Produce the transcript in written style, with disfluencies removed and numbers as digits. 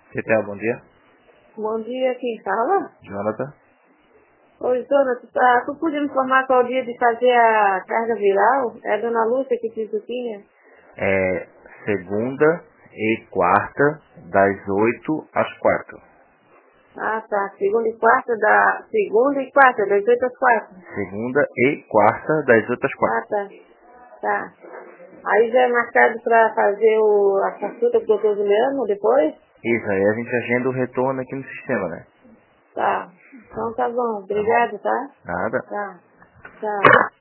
TTA, bom dia. Bom dia, quem fala? Jonathan. Oi, Jonathan, tu podia me informar qual dia de fazer a carga viral? É a dona Lúcia que fiz o tinha? É segunda e quarta, das 8 às 4. Ah, tá. Segunda e quarta, das 8 às 4. Segunda e quarta, das 8 às 4. Ah, tá. Tá. Aí já é marcado pra fazer a consulta com o doutor Juliano depois? Isso, aí a gente agenda o retorno aqui no sistema, né? Tá. Então tá bom. Tá bom? Obrigado, tá? Nada. Tá. Tchau.